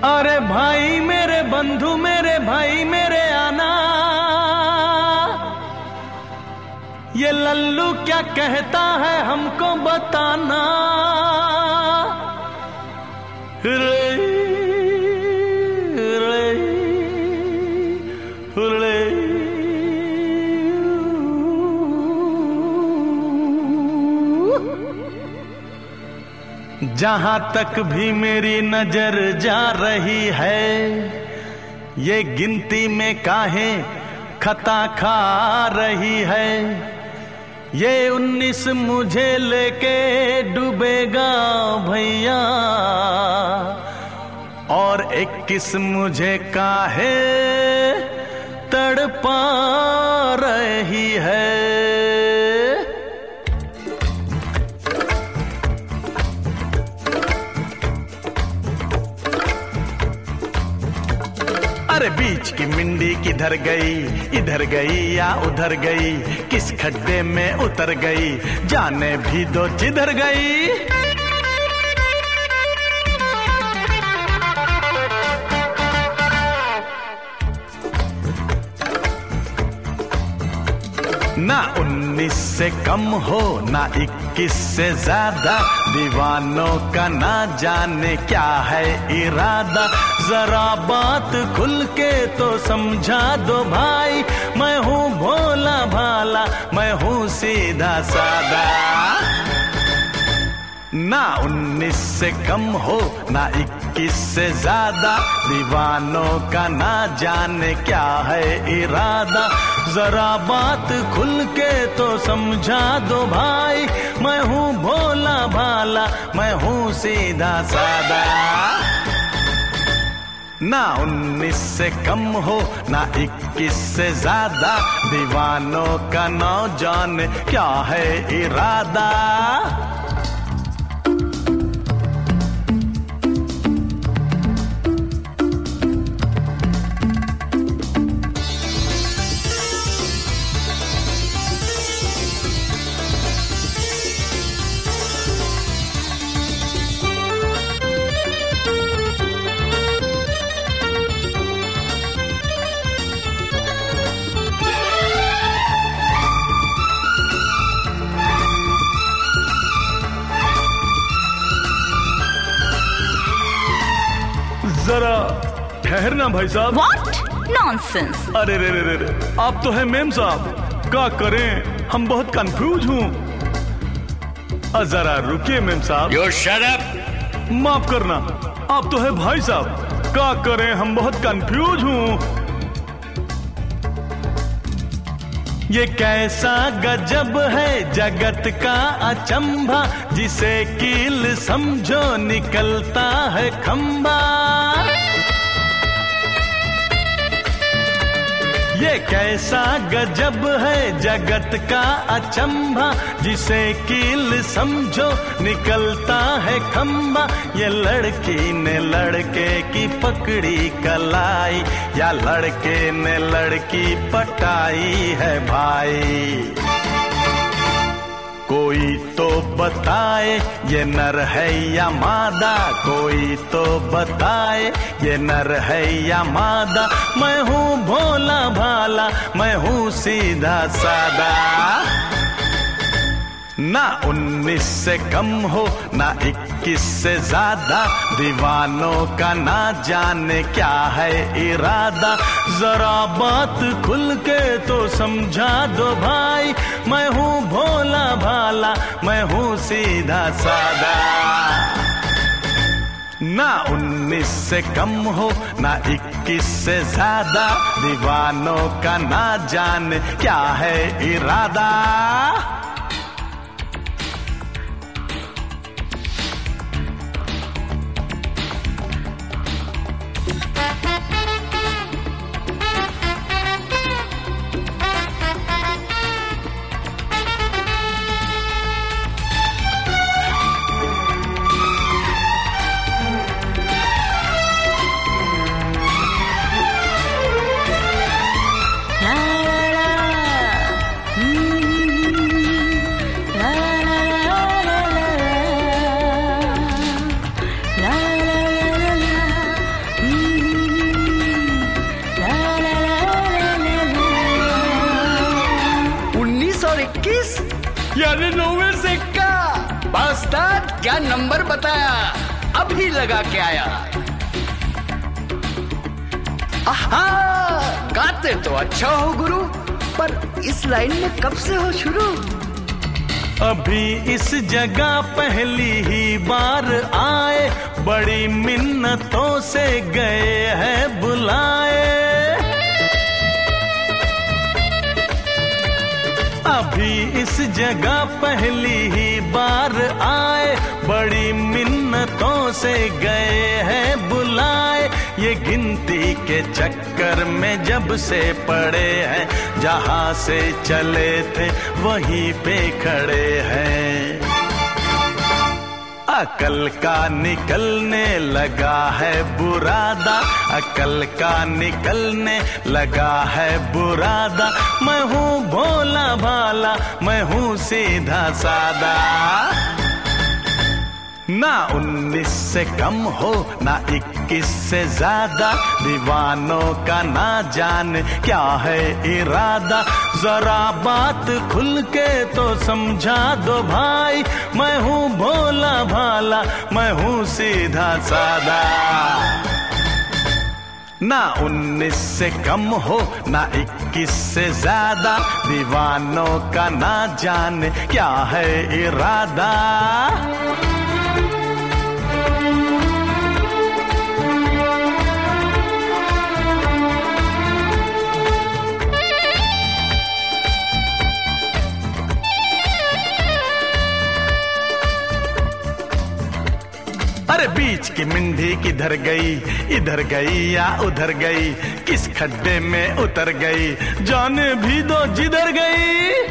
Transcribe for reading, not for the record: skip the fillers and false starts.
अरे भाई मेरे बंधु मेरे भाई मेरे आना, ये लल्लू क्या कहता है हमको बताना। जहां तक भी मेरी नजर जा रही है, ये गिनती में काहे खता खा रही है। ये 19 मुझे लेके डूबेगा भैया, और 21 मुझे काहे तड़पा रही है। अरे बीच की मिंडी किधर गई, इधर गई या उधर गई, किस खड्डे में उतर गई, जाने भी दो जिधर गई। ना 19 से कम हो ना 21 से ज्यादा, दीवानों का ना जाने क्या है इरादा। जरा बात खुल के तो समझा दो भाई, मैं हूँ भोला भाला, मैं हूँ सीधा सादा। ना 19 से कम हो ना 21 से ज्यादा, दीवानों का ना जाने क्या है इरादा। जरा बात खुल के तो समझा दो भाई, मैं हूँ भोला भाला, मैं हूँ सीधा सादा। ना 19 से कम हो ना 21 से ज्यादा, दीवानों का ना जाने क्या है इरादा। जरा ठहरना भाई साहब। What? Nonsense! अरे रे रे रे, आप तो है मेम साहब, क्या करें हम बहुत कंफ्यूज हूँ। जरा रुकिए मेम साहब। You shut up! माफ करना, आप तो है भाई साहब, क्या करें हम बहुत कंफ्यूज हूँ। ये कैसा गजब है जगत का अचंभा, जिसे कील समझो निकलता है खंबा। ये कैसा गजब है जगत का अचंभा, जिसे कील समझो निकलता है खंबा। ये लड़की ने लड़के की पकड़ी कलाई, या लड़के ने लड़की पटाई है भाई। कोई तो बताए ये नर है या मादा, कोई तो बताए ये नर है या मादा। मैं हूँ भोला भाला, मैं हूँ सीधा सादा। ना 19 से कम हो ना 21 से ज्यादा, दीवानों का ना जाने क्या है इरादा। जरा बात खुल के तो समझा दो भाई, मैं हूँ भोला भाला, मैं हूँ सीधा सादा। ना 19 से कम हो ना 21 से ज्यादा, दीवानों का ना जाने क्या है इरादा। 99 से का। उस्ताद क्या नंबर बताया, अभी लगा के आया। आहा, गाते तो अच्छा हो गुरु, पर इस लाइन में कब से हो शुरू? अभी इस जगह पहली ही बार आए, बड़ी मिन्नतों से गए हैं बुलाए। अभी इस जगह पहली ही बार आए, बड़ी मिन्नतों से गए हैं बुलाए। ये गिनती के चक्कर में जब से पड़े हैं, जहां से चले थे वहीं पे खड़े हैं। अकल का निकलने लगा है बुरादा, अकल का निकलने लगा है बुरादा। मैं हूँ भोला भाला, मैं हूँ सीधा सादा। ना 19 से कम हो, ना 21 से ज्यादा, दीवानों का ना जाने क्या है इरादा। जरा बात खुल के तो समझा दो भाई, मैं हूँ भोला भाला, मैं हूँ सीधा सादा। ना 19 से कम हो, ना 21 से ज्यादा, दीवानों का ना जाने क्या है इरादा। अरे बीच की मिंडी किधर गई, इधर गई या उधर गई, किस खड्डे में उतर गई, जाने भी दो जिधर गई।